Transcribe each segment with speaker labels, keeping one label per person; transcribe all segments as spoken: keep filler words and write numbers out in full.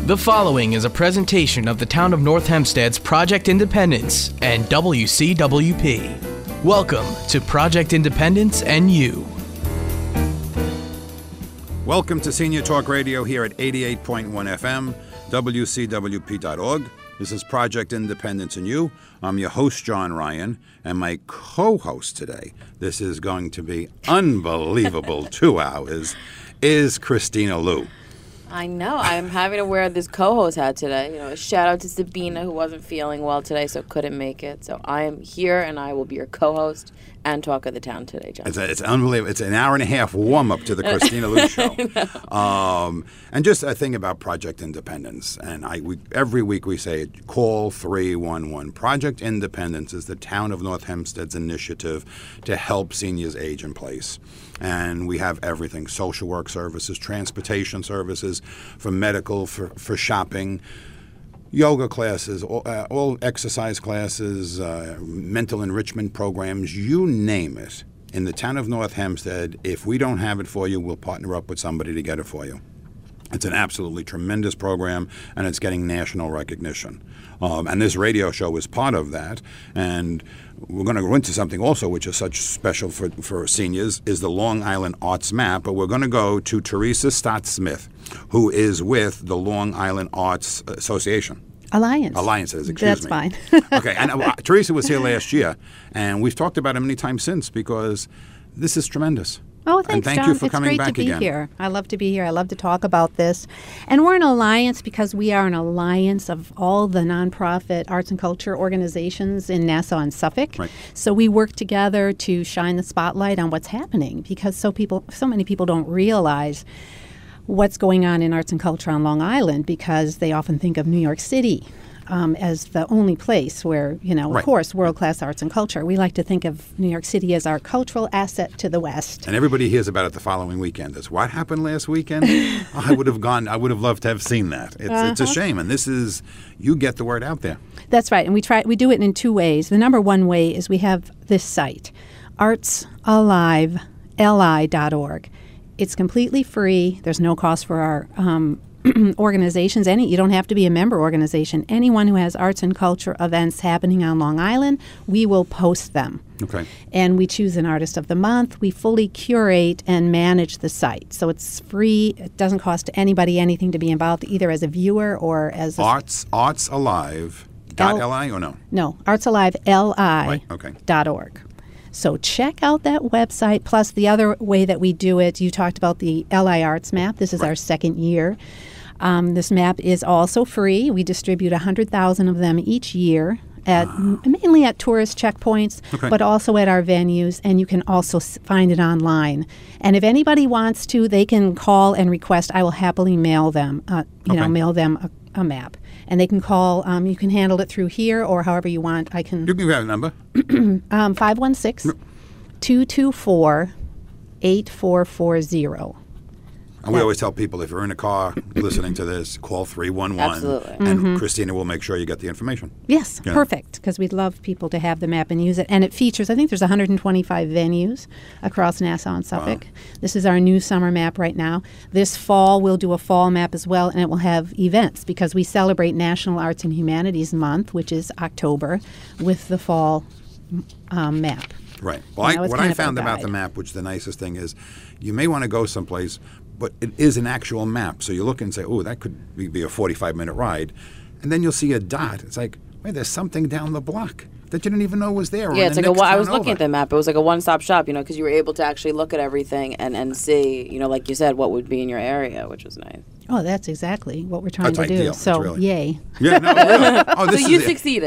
Speaker 1: The following is a presentation of the Town of North Hempstead's Project Independence and W C W P. Welcome to Project Independence and You.
Speaker 2: Welcome to Senior Talk Radio here at eighty-eight point one F M, W C W P dot org. This is Project Independence and You. I'm your host, John Ryan, and my co-host today, this is going to be unbelievable two hours, is Christina Liu.
Speaker 3: I know. I'm having to wear this co-host hat today. You know, a shout out to Sabina, who wasn't feeling well today, so couldn't make it. So I am here, and I will be your co-host and talk of the town today, John.
Speaker 2: It's, a, it's unbelievable. It's an hour and a half warm-up to the Christina Liu show. Um, and just a thing about Project Independence. And I, we, every week we say, call three one one. Project Independence is the Town of North Hempstead's initiative to help seniors age in place. And we have everything, social work services, transportation services, for medical, for, for shopping, yoga classes, all, uh, all exercise classes, uh, mental enrichment programs, you name it. In the town of North Hempstead, if we don't have it for you, we'll partner up with somebody to get it for you. It's an absolutely tremendous program, and it's getting national recognition. Um, and this radio show is part of that. And we're going to go into something also which is such special for, for seniors, is the Long Island Arts Map. But we're going to go to Teresa Stott-Smith, who is with the Long Island Arts Association.
Speaker 4: Alliance.
Speaker 2: Alliance, excuse
Speaker 4: That's
Speaker 2: me.
Speaker 4: That's
Speaker 2: fine. Okay, and uh, Teresa was here last year, and we've talked about it many times since because this is tremendous.
Speaker 4: Oh, thanks,
Speaker 2: and thank
Speaker 4: John.
Speaker 2: you for
Speaker 4: it's
Speaker 2: coming
Speaker 4: great
Speaker 2: back
Speaker 4: to be
Speaker 2: again.
Speaker 4: here. I love to be here. I love to talk about this. And we're an alliance because we are an alliance of all the nonprofit arts and culture organizations in Nassau and Suffolk.
Speaker 2: Right.
Speaker 4: So we work together to shine the spotlight on what's happening because so people, so many people don't realize what's going on in arts and culture on Long Island because they often think of New York City Um, as the only place where, you know,
Speaker 2: Right.
Speaker 4: of course, world-class arts and culture. We like to think of New York City as our cultural asset to the West.
Speaker 2: And everybody hears about it the following weekend. Is what happened last weekend? I would have gone. I would have loved to have seen that. It's,
Speaker 4: Uh-huh.
Speaker 2: it's a shame. And this is, you get the word out there.
Speaker 4: That's right, and we try. We do it in two ways. The number one way is we have this site, arts alive L I dot org. It's completely free. There's no cost for our um, organizations. Any you don't have to be a member organization. Anyone who has arts and culture events happening on Long Island, we will post them.
Speaker 2: Okay.
Speaker 4: And we choose an artist of the month. We fully curate and manage the site. So it's free. It doesn't cost anybody anything to be involved, either as a viewer or as a...
Speaker 2: Arts, Arts Alive. Dot
Speaker 4: L-
Speaker 2: L-I or no?
Speaker 4: No, arts alive L I
Speaker 2: Right, okay.
Speaker 4: dot org. So check out that website. Plus the other way that we do it, you talked about the L I Arts Map. This is
Speaker 2: Right.
Speaker 4: our second year. Um, this map is also free. We distribute one hundred thousand of them each year, at m- mainly at tourist checkpoints,
Speaker 2: Okay.
Speaker 4: but also at our venues, and you can also s- find it online. And if anybody wants to, they can call and request. I will happily mail them, uh, you know,
Speaker 2: Okay.
Speaker 4: mail them a, a map. And they can call. Um, you can handle it through here or however you want. I can
Speaker 2: You can grab a number.
Speaker 4: um, five one six, two two four, eight four four zero.
Speaker 2: And we always tell people if you're in a car listening to this, call three one one.
Speaker 3: Absolutely.
Speaker 2: And
Speaker 4: Mm-hmm.
Speaker 2: Christina will make sure you get the information.
Speaker 4: Yes,
Speaker 2: Yeah.
Speaker 4: perfect, because we'd love people to have the map and use it. And it features, I think there's one hundred twenty-five venues across Nassau and Suffolk. This is our new summer map right now. This fall, we'll do a fall map as well, and it will have events because we celebrate National Arts and Humanities Month, which is October, with the fall um, map.
Speaker 2: Right. Well, I,
Speaker 4: Now it's
Speaker 2: what
Speaker 4: kind
Speaker 2: I
Speaker 4: of our
Speaker 2: found about the
Speaker 4: guide.
Speaker 2: map, which the nicest thing is, you may want to go someplace, but it is an actual map. So you look and say, oh, that could be, be a forty-five minute ride. And then you'll see a dot. It's like, wait, there's something down the block that you didn't even know was there. or
Speaker 3: Yeah,
Speaker 2: in
Speaker 3: it's
Speaker 2: the
Speaker 3: like a.
Speaker 2: next
Speaker 3: one- I
Speaker 2: town
Speaker 3: was looking
Speaker 2: over.
Speaker 3: at the map. It was like a one-stop shop, you know, because you were able to actually look at everything and, and see, you know, like you said, what would be in your area, which was nice.
Speaker 4: Oh, that's exactly what we're trying
Speaker 2: That's
Speaker 4: to do.
Speaker 2: ideal.
Speaker 4: So,
Speaker 2: That's really-
Speaker 4: yay.
Speaker 2: Yeah, no, really. Oh, this
Speaker 3: So
Speaker 2: is
Speaker 3: you
Speaker 2: it.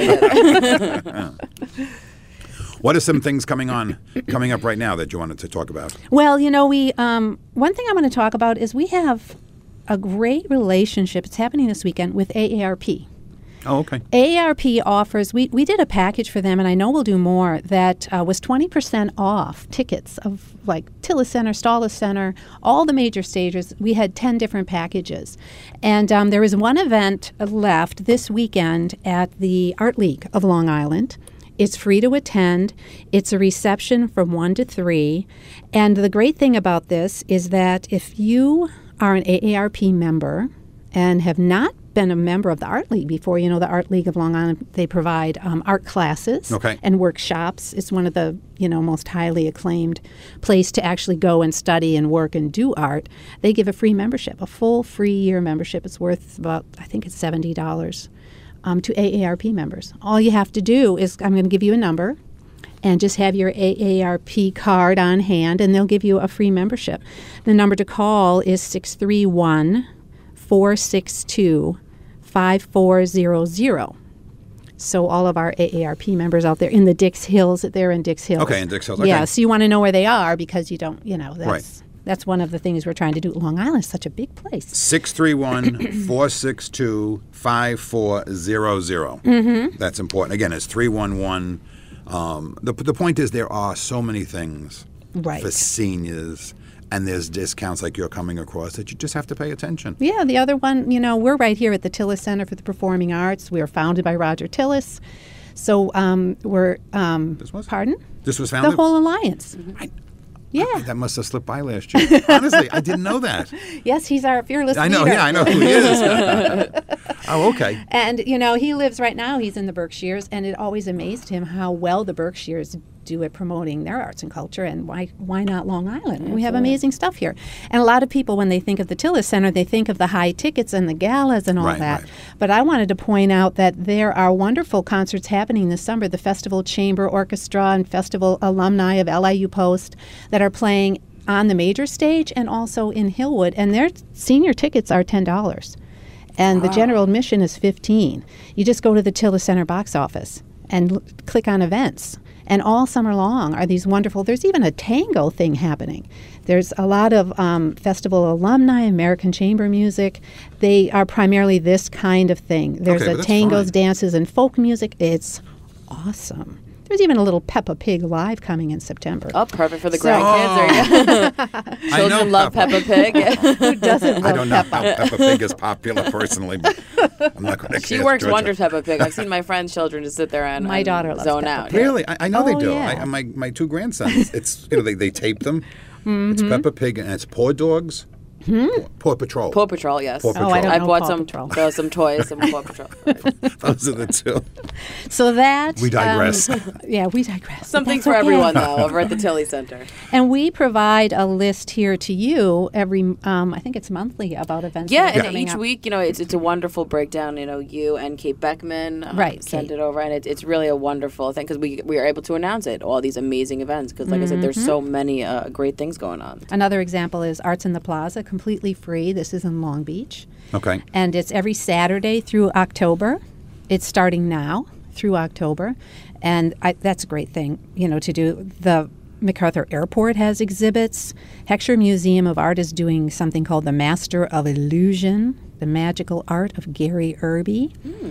Speaker 3: succeeded.
Speaker 2: What are some things coming on, coming up right now that you wanted to talk about?
Speaker 4: Well, you know, we um, one thing I want to talk about is we have a great relationship. It's happening this weekend with A A R P.
Speaker 2: Oh, okay.
Speaker 4: A A R P offers, we, we did a package for them, and I know we'll do more, that uh, was twenty percent off tickets of like Tillis Center, Stala Center, all the major stages. We had ten different packages. And um, there is one event left this weekend at the Art League of Long Island. It's free to attend. It's a reception from one to three. And the great thing about this is that if you are an A A R P member and have not been a member of the Art League before. You know, the Art League of Long Island, they provide um, art classes
Speaker 2: Okay.
Speaker 4: and workshops. It's one of the, you know, most highly acclaimed place to actually go and study and work and do art. They give a free membership, a full free year membership. It's worth about, I think it's seventy dollars um, to A A R P members. All you have to do is, I'm going to give you a number, and just have your A A R P card on hand, and they'll give you a free membership. The number to call is six three one, four six two, five four zero zero. So all of our A A R P members out there in the Dix Hills, they're in Dix Hills.
Speaker 2: Okay, in Dix Hills, okay.
Speaker 4: Yeah, so you want to know where they are because you don't, you know, that's,
Speaker 2: Right.
Speaker 4: that's one of the things we're trying to do. Long Island is such a big place.
Speaker 2: six three one, four six two, five four zero zero. Mm-hmm. That's important. Again, it's three one one. Um, the, the point is there are so many things
Speaker 4: Right.
Speaker 2: for seniors, and there's discounts like you're coming across that you just have to pay attention.
Speaker 4: Yeah, the other one, you know, we're right here at the Tillis Center for the Performing Arts. We are founded by Roger Tillis. So um, we're, um,
Speaker 2: This was?
Speaker 4: pardon?
Speaker 2: This was
Speaker 4: The
Speaker 2: founded?
Speaker 4: whole alliance.
Speaker 2: I-
Speaker 4: Yeah.
Speaker 2: That must have slipped by last year. Honestly, I didn't know that.
Speaker 4: Yes, he's our fearless
Speaker 2: I know,
Speaker 4: leader.
Speaker 2: yeah, I know who he is. Oh, okay.
Speaker 4: And, you know, he lives right now, he's in the Berkshires, and it always amazed him how well the Berkshires do at promoting their arts and culture, and why why not Long Island? We have amazing stuff here. And a lot of people, when they think of the Tillis Center, they think of the high tickets and the galas and all
Speaker 2: Right,
Speaker 4: that.
Speaker 2: right.
Speaker 4: But I wanted to point out that there are wonderful concerts happening this summer. The Festival Chamber Orchestra and Festival alumni of L I U Post that are playing on the major stage and also in Hillwood, and their senior tickets are ten dollars. And the general admission is fifteen dollars. You just go to the Tillis Center box office and l- click on events. And all summer long are these wonderful, there's even a tango thing happening. There's a lot of um, festival alumni, American chamber music. They are primarily this kind of thing. There's
Speaker 2: Okay,
Speaker 4: a
Speaker 2: but that's
Speaker 4: tangos,
Speaker 2: fine.
Speaker 4: dances, and folk music. It's awesome. There's even a little Peppa Pig live coming in September.
Speaker 3: Oh, perfect for the
Speaker 4: So-
Speaker 3: grandkids. There you go.
Speaker 2: I know
Speaker 3: Children love
Speaker 2: Peppa.
Speaker 3: Peppa Pig.
Speaker 4: Who doesn't love
Speaker 2: I don't know
Speaker 4: Peppa?
Speaker 2: how Peppa Pig is popular personally, but I'm not going to
Speaker 3: She works wonders, Peppa Pig. I've seen my friends' children just sit there and,
Speaker 4: My
Speaker 3: and
Speaker 4: daughter loves
Speaker 3: zone
Speaker 4: Peppa
Speaker 3: out.
Speaker 4: Pig.
Speaker 2: Really? I, I know they
Speaker 4: Oh,
Speaker 2: do.
Speaker 4: yeah.
Speaker 2: I, my my two grandsons. It's you know they, they tape them.
Speaker 4: Mm-hmm.
Speaker 2: It's Peppa Pig and it's Paw Dogs. Paw Patrol.
Speaker 3: Paw Patrol, yes.
Speaker 2: Paw Patrol.
Speaker 4: Oh, I don't
Speaker 3: I
Speaker 4: know
Speaker 3: bought
Speaker 4: Paw
Speaker 3: some
Speaker 4: Patrol.
Speaker 3: uh, some toys, some Paw Patrol.
Speaker 2: Those are the two.
Speaker 4: So that
Speaker 2: We digress.
Speaker 4: um, yeah, we digress.
Speaker 3: Something
Speaker 4: That's
Speaker 3: for
Speaker 4: okay.
Speaker 3: everyone, though, over at the Tilly Center.
Speaker 4: And we provide a list here to you every, um, I think it's monthly, about events.
Speaker 3: Yeah,
Speaker 4: that are
Speaker 3: and
Speaker 4: coming
Speaker 3: each
Speaker 4: up.
Speaker 3: week, you know, it's it's a wonderful breakdown. You know, you and Kate Beckman um,
Speaker 4: Right,
Speaker 3: send
Speaker 4: Kate.
Speaker 3: it over, and it, it's really a wonderful thing because we we are able to announce it, all these amazing events. Because, like I said, there's
Speaker 4: Mm-hmm.
Speaker 3: so many uh, great things going on.
Speaker 4: Another example is Arts in the Plaza, completely free. This is in Long Beach.
Speaker 2: Okay.
Speaker 4: And it's every Saturday through October. It's starting now through October. And I, that's a great thing, you know, to do. The MacArthur Airport has exhibits. Heckscher Museum of Art is doing something called the Master of Illusion, the magical art of Gary Irby.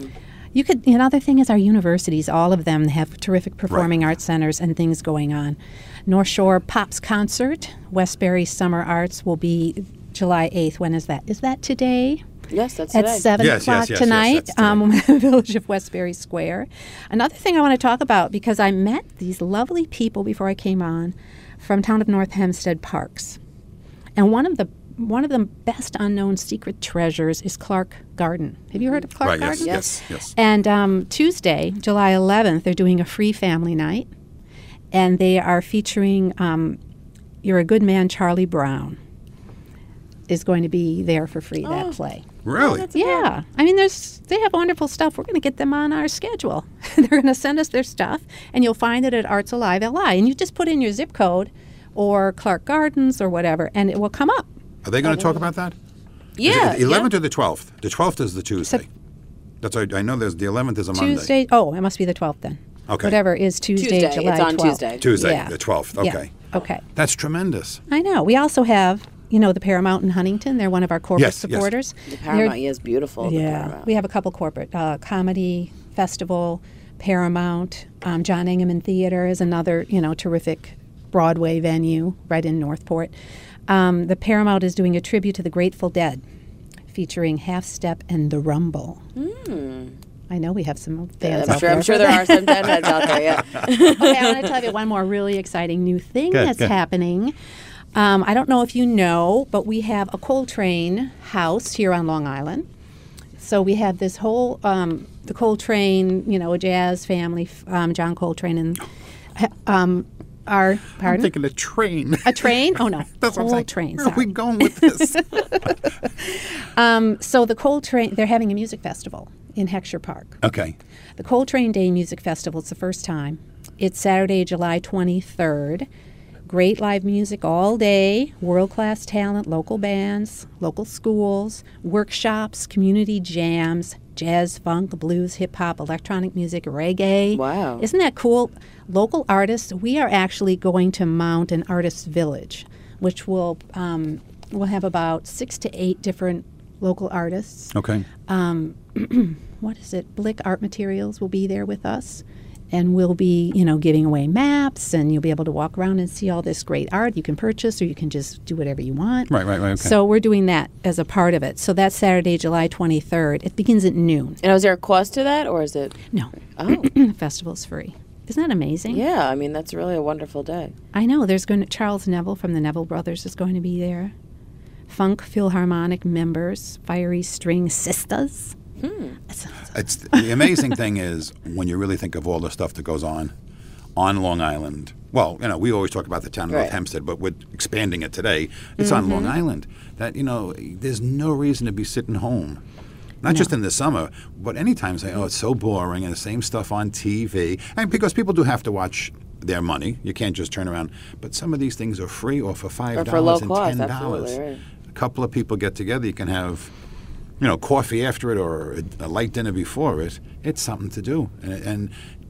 Speaker 4: You could. Another thing is our universities. All of them have terrific performing arts centers and things going on. North Shore Pops Concert, Westbury Summer Arts will be July eighth. When is that? Is that today?
Speaker 3: Yes, that's
Speaker 4: At
Speaker 3: today.
Speaker 4: seven
Speaker 2: Yes, yes,
Speaker 4: o'clock
Speaker 2: yes, yes,
Speaker 4: tonight,
Speaker 2: that's today.
Speaker 4: um, in the Village of Westbury Square. Another thing I want to talk about, because I met these lovely people before I came on from town of North Hempstead Parks, and one of the one of the best unknown secret treasures is Clark Garden. Have you heard of Clark
Speaker 2: Right. Yes.
Speaker 4: Garden?
Speaker 2: Yes. Yes.
Speaker 4: And um, Tuesday, July eleventh, they're doing a free family night, and they are featuring um, You're a Good Man, Charlie Brown is going to be there for free, that play.
Speaker 2: Really?
Speaker 4: Yeah. I mean, there's they have wonderful stuff. We're going to get them on our schedule. They're going to send us their stuff, and you'll find it at Arts Alive L I. And you just put in your zip code or Clark Gardens or whatever, and it will come up.
Speaker 2: Are they going to talk about that?
Speaker 3: Yeah,
Speaker 2: Is it the eleventh or the twelfth? The twelfth is the Tuesday. That's I, I know. There's the eleventh is a Monday.
Speaker 4: Tuesday. Oh, it must be the twelfth then.
Speaker 2: Okay.
Speaker 4: Whatever is Tuesday,
Speaker 3: Tuesday.
Speaker 4: July
Speaker 3: It's on
Speaker 4: twelfth.
Speaker 3: Tuesday.
Speaker 2: Tuesday,
Speaker 4: Yeah.
Speaker 2: the twelfth.
Speaker 4: Yeah.
Speaker 2: Okay.
Speaker 4: Okay.
Speaker 2: That's tremendous.
Speaker 4: I know. We also have, you know, the Paramount in Huntington. They're one of our corporate
Speaker 2: Yes, yes.
Speaker 4: supporters.
Speaker 3: The
Speaker 4: They're-
Speaker 3: Paramount, yeah, is beautiful. the
Speaker 4: Yeah,
Speaker 3: Paramount.
Speaker 4: we have a couple corporate uh, comedy festival, Paramount, um, John Engelman Theater is another, you know, terrific Broadway venue right in Northport. Um, the Paramount is doing a tribute to the Grateful Dead, featuring Half Step and The Rumble. I know we have some fans
Speaker 3: Yeah, I'm
Speaker 4: out
Speaker 3: sure.
Speaker 4: there.
Speaker 3: I'm sure there are some deadheads out there. Yeah.
Speaker 4: Okay, I want to tell you one more really exciting new thing
Speaker 2: Good,
Speaker 4: that's
Speaker 2: good.
Speaker 4: happening. Um, I don't know if you know, but we have a Coltrane house here on Long Island. So we have this whole, um, the Coltrane, you know, a jazz family, f- um, John Coltrane and um, our, pardon?
Speaker 2: I'm thinking a train.
Speaker 4: A train? Oh, no.
Speaker 2: That's what I'm
Speaker 4: whole
Speaker 2: saying.
Speaker 4: train,
Speaker 2: Where are we
Speaker 4: sorry.
Speaker 2: going with this?
Speaker 4: Um, so the Coltrane, they're having a music festival in Heckscher Park.
Speaker 2: Okay.
Speaker 4: The Coltrane Day Music Festival, it's the first time. It's Saturday, July twenty-third. Great live music all day, world-class talent, local bands, local schools, workshops, community jams, jazz, funk, blues, hip-hop, electronic music, reggae.
Speaker 3: Wow.
Speaker 4: Isn't that cool? Local artists. We are actually going to mount an artist village, which will um, will have about six to eight different local artists.
Speaker 2: Okay.
Speaker 4: Um, what is it? Blick Art Materials will be there with us. And we'll be, you know, giving away maps, and you'll be able to walk around and see all this great art you can purchase, or you can just do whatever you want.
Speaker 2: Right, right, right. Okay.
Speaker 4: So we're doing that as a part of it. So that's Saturday, July twenty-third. It begins at noon.
Speaker 3: And is there a cost to that, or is it?
Speaker 4: No.
Speaker 3: Oh,
Speaker 4: The festival's free. Isn't that amazing?
Speaker 3: yeah. I mean, that's really a wonderful day.
Speaker 4: I know. There's going to, Charles Neville from the Neville Brothers is going to be there. Funk Philharmonic members, Fiery String Sisters.
Speaker 3: Hmm.
Speaker 4: It's-
Speaker 2: It's the amazing thing is when you really think of all the stuff that goes on on Long Island. Well, you know, we always talk about the town of
Speaker 3: Right.
Speaker 2: North Hempstead, but we're expanding it today. It's on Long Island. That, you know, there's no reason to be sitting home. Not
Speaker 4: No.
Speaker 2: just in the summer, but anytime say, oh, it's so boring and the same stuff on T V. And because people do have to watch their money. You can't just turn around. But some of these things are free or for five dollars
Speaker 3: Or for low
Speaker 2: and
Speaker 3: cost,
Speaker 2: ten dollars.
Speaker 3: absolutely, right.
Speaker 2: A couple of people get together, you can have, you know, coffee after it or a, a light dinner before it. It's something to do. And, and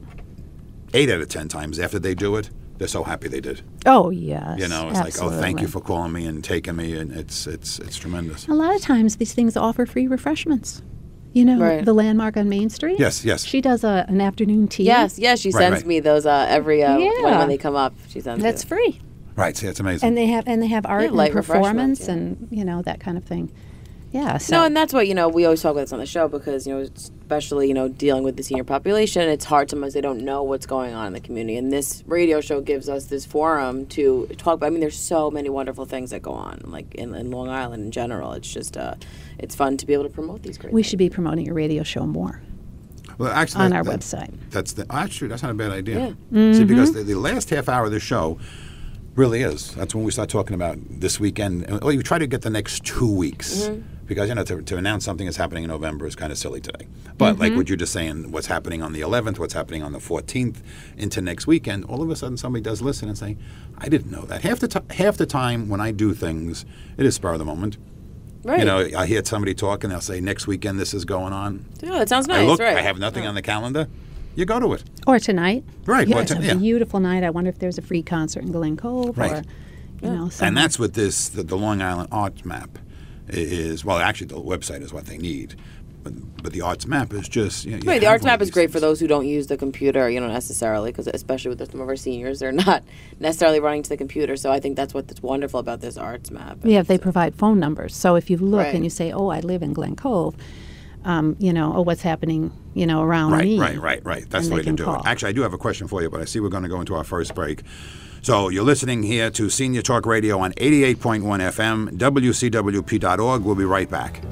Speaker 2: eight out of ten times after they do it, they're so happy they did.
Speaker 4: Oh, yes.
Speaker 2: You know, it's like, oh, thank you
Speaker 4: absolutely.
Speaker 2: for calling me and taking me, and it's it's it's tremendous.
Speaker 4: A lot of times these things offer free refreshments. You know,
Speaker 3: Right.
Speaker 4: the Landmark on Main Street?
Speaker 2: Yes, yes.
Speaker 4: She does a, an afternoon tea.
Speaker 3: Yes, yes. She
Speaker 2: Right,
Speaker 3: sends
Speaker 2: right.
Speaker 3: me those uh, every uh, when,
Speaker 4: Yeah.
Speaker 3: when they come up. She sends
Speaker 4: That's
Speaker 3: me.
Speaker 4: free.
Speaker 2: Right, see, it's amazing.
Speaker 4: And they have and they have art
Speaker 3: Yeah,
Speaker 4: and
Speaker 3: light refreshments,
Speaker 4: performance
Speaker 3: yeah.
Speaker 4: and, you know, that kind of thing. Yeah. So
Speaker 3: No, and that's what, you know, we always talk about this on the show because, you know, especially, you know, dealing with the senior population, it's hard sometimes they don't know what's going on in the community. And this radio show gives us this forum to talk about. I mean, there's so many wonderful things that go on, like in, in Long Island in general. It's just, uh, it's fun to be able to promote these great
Speaker 4: we
Speaker 3: things.
Speaker 4: should be promoting a radio show more
Speaker 2: well, actually,
Speaker 4: on
Speaker 2: that-
Speaker 4: our
Speaker 2: that-
Speaker 4: website.
Speaker 2: That's the, actually that's not a bad idea.
Speaker 3: Yeah.
Speaker 2: See,
Speaker 4: Mm-hmm.
Speaker 2: because the, the last half hour of the show really is. That's when we start talking about this weekend. And, Well, you try to get the next two weeks
Speaker 3: Mm-hmm.
Speaker 2: because you know to, to announce something is happening in November is kind of silly today. But
Speaker 4: Mm-hmm.
Speaker 2: like what you're just saying, what's happening on the eleventh, what's happening on the fourteenth, into next weekend. All of a sudden, somebody does listen and say, "I didn't know that." Half the ti half the time when I do things, it is spur of the moment.
Speaker 3: Right.
Speaker 2: You know, I hear somebody talk and they'll say, "Next weekend, this is going on."
Speaker 3: Yeah, that sounds nice,
Speaker 2: I look,
Speaker 3: right.
Speaker 2: I have nothing on the calendar. You go to it.
Speaker 4: Or tonight.
Speaker 2: Right,
Speaker 4: Yeah,
Speaker 2: or
Speaker 4: it's
Speaker 2: to-
Speaker 4: a
Speaker 2: yeah.
Speaker 4: beautiful night. I wonder if there's a free concert in Glen Cove
Speaker 2: Right.
Speaker 4: or, you know,
Speaker 2: And
Speaker 4: somewhere.
Speaker 2: that's what this, the, the Long Island Arts Map i- is. Well, actually, the website is what they need. But, but the Arts Map is just, you know, you
Speaker 3: Right, the
Speaker 2: have
Speaker 3: arts
Speaker 2: one of
Speaker 3: map is
Speaker 2: these
Speaker 3: great for
Speaker 2: things.
Speaker 3: those who don't use the computer, you know, necessarily, because especially with some of our seniors, they're not necessarily running to the computer. So I think that's what's wonderful about this arts map.
Speaker 4: Yeah, they
Speaker 3: It's, uh,
Speaker 4: provide phone numbers. So if you look
Speaker 3: Right.
Speaker 4: and you say, "Oh, I live in Glen Cove," um, you know, "Oh, what's happening?" You know, around
Speaker 2: Right,
Speaker 4: me.
Speaker 2: right, right, right. That's
Speaker 4: and
Speaker 2: the
Speaker 4: they
Speaker 2: way to
Speaker 4: can
Speaker 2: do
Speaker 4: call.
Speaker 2: it. Actually, I do have a question for you, but I see we're going to go into our first break. So you're listening here to Senior Talk Radio on eighty-eight point one F M, W C W P dot org. We'll be right back.